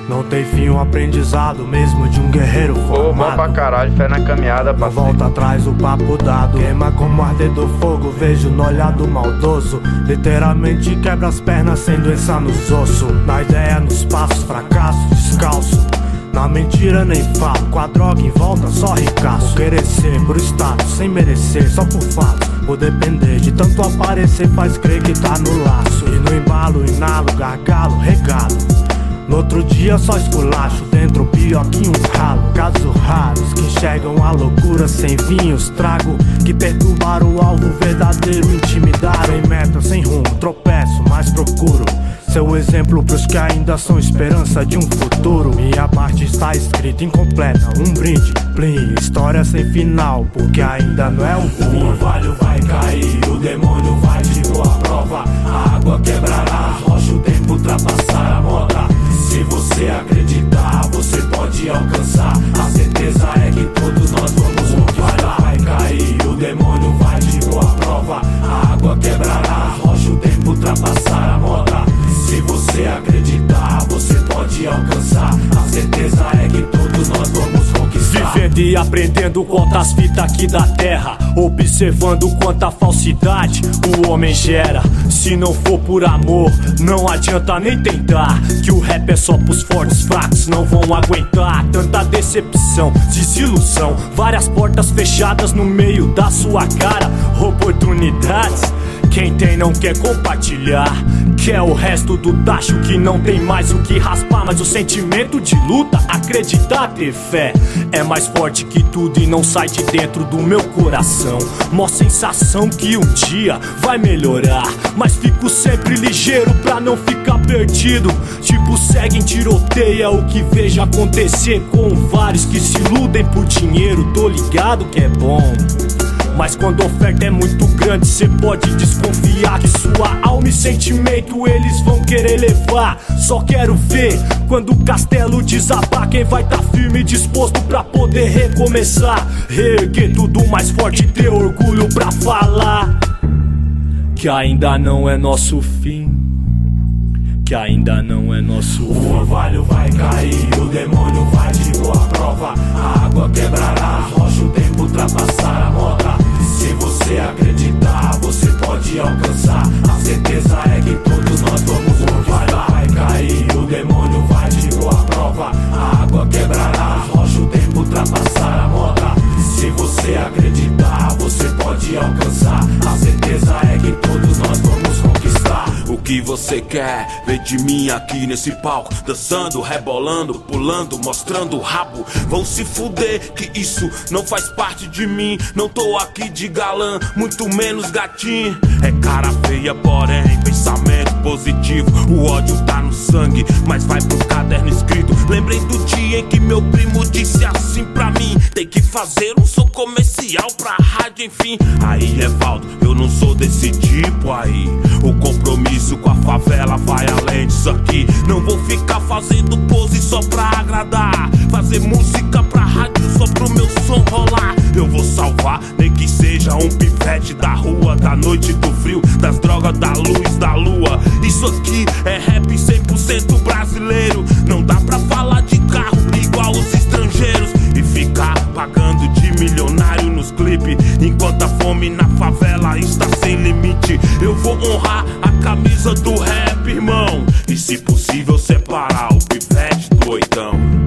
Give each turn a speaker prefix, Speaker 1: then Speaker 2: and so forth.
Speaker 1: Não tem fim o aprendizado, mesmo de um guerreiro formado.
Speaker 2: Bom pra caralho, fé na caminhada,
Speaker 1: Na volta atrás o papo dado, queima como arder do fogo, vejo no olhar do maldoso. Literalmente quebra as pernas sem doença nos ossos. Na ideia, nos passos, fracasso, descalço. Na mentira nem falo, com a droga em volta só ricaço. Querer ser por status, sem merecer, só por fato. Por depender de tanto aparecer, faz crer que tá no laço. E no embalo, inalo, gargalo, regalo. No outro dia só esculacho, dentro pior que um ralo. Casos raros que enxergam a loucura sem vinhos. Trago que perturbaram o alvo verdadeiro, intimidaram. Sem meta, sem rumo, tropeço, mas procuro ser o exemplo pros que ainda são esperança de um futuro. Minha parte está escrita, incompleta, um brinde, plim. História sem final, porque ainda não é o fim. O orvalho vai cair, o demônio vai te pôr à prova. A água quebrará a rocha, o tempo ultrapassar a moda. Se você acreditar, você pode alcançar. A certeza é que todos nós vamos conquistar. Vai cair, o demônio vai te pôr à prova. A água quebrará a rocha, o tempo ultrapassar a moda. Se você acreditar, você pode alcançar. A certeza é que todos nós vamos conquistar.
Speaker 3: Vivendo e aprendendo quantas fitas aqui da terra, observando quanta falsidade o homem gera. Se não for por amor, não adianta nem tentar. Que o rap é só pros fortes, fracos não vão aguentar. Tanta decepção, desilusão, várias portas fechadas no meio da sua cara. Oportunidades, quem tem não quer compartilhar. Quer o resto do tacho que não tem mais o que raspar. Mas o sentimento de luta, acreditar, ter fé, é mais forte que tudo e não sai de dentro do meu coração. Mó sensação que um dia vai melhorar, mas fico sempre ligeiro pra não ficar perdido. Tipo segue em tiroteio, é o que vejo acontecer com vários que se iludem por dinheiro. Tô ligado que é bom, mas quando a oferta é muito grande, cê pode desconfiar que sua alma e sentimento eles vão querer levar. Só quero ver quando o castelo desabar, quem vai tá firme e disposto pra poder recomeçar. Reerguer tudo mais forte, ter orgulho pra falar que ainda não é nosso fim, que ainda não é nosso fim.
Speaker 1: O orvalho vai cair, o demônio vai te pôr à prova. A água quebrará a rocha, o tempo ultrapassar a moda. Se você acreditar, você pode alcançar. A certeza é que todos nós vamos conquistar. Vai cair, o demônio vai te pôr à prova. A água quebrará a rocha, o tempo ultrapassar a moda. Se você acreditar, você pode alcançar. A certeza é que todos nós vamos conquistar.
Speaker 4: O que você quer ver de mim aqui nesse palco? Dançando, rebolando, pulando, mostrando o rabo. Vão se fuder que isso não faz parte de mim. Não tô aqui de galã, muito menos gatinho. É cara feia, porém pensamento positivo. O ódio tá no sangue, mas vai pro caderno escrito. Lembrei do dia em que meu primo disse assim pra mim: tem que fazer um som comercial pra rádio, enfim. Aí Evaldo, eu não sou desse tipo aí. O compromisso com a favela vai além disso aqui. Não vou ficar fazendo pose só pra agradar. Fazer música pra rádio só pro meu som rolar. Eu vou salvar, nem que seja um pivete da rua, da noite, do frio, das drogas, da luz, da lua. Isso aqui é rap 100% brasileiro. Não dá pra falar de carro igual os estrangeiros e ficar pagando de milionário nos clipes, enquanto a fome na favela está sem limite. Eu vou honrar a camisa do rap, irmão, e se possível separar o pivete do oitão.